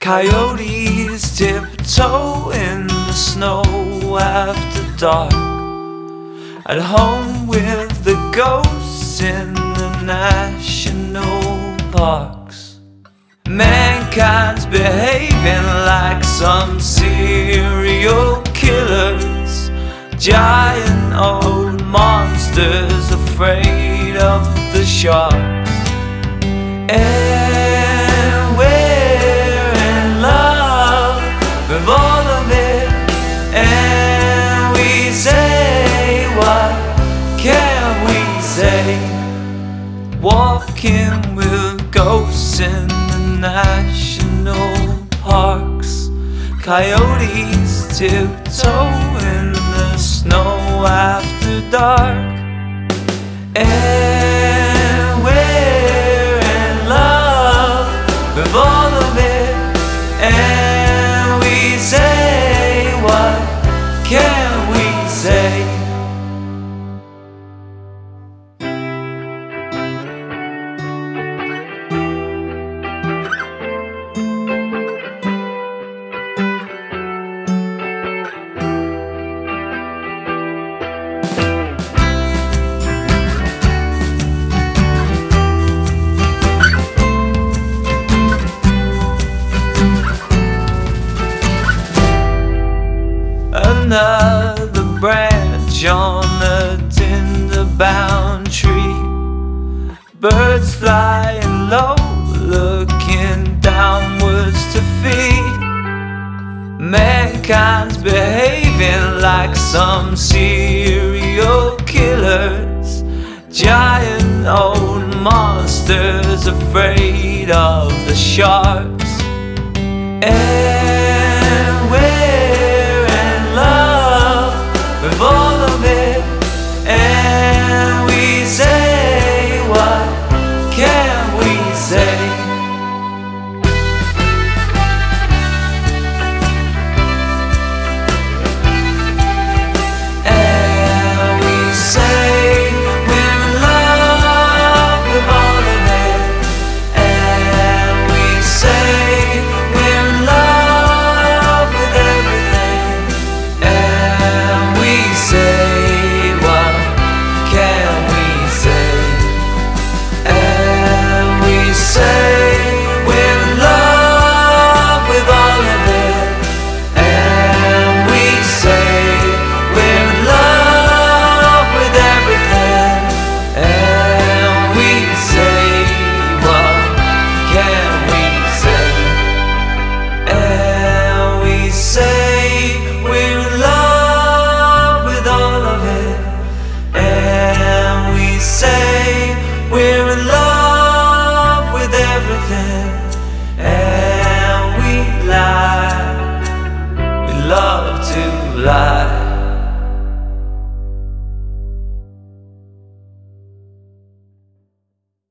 Coyotes tiptoe in the snow after dark, at home with the ghosts in the national parks. Mankind's behaving like some serial killers, giant old monsters afraid of the sharks. And we're in love with all of it, and we say, what can we say? Walking with ghosts in the national parks, coyotes tiptoe in the snow after dark. And we're in love with all of it, and we say, what can we say? Another branch on a tinder-bound tree, birds flying low, looking downwards to feed. Mankind's behaving like some serial killers, giant old monsters afraid of the sharks. And we're in love with all of it, and we say, what can we say? And we say we're in love with all of it, and we say we're in love with everything, and we say, what can we say? And we say we're in love with all of it, and we say we're in love with everything, and we say, what can we say? And we say we're in love with all of it, and we say we're in love with everything, and we lie, we love to lie.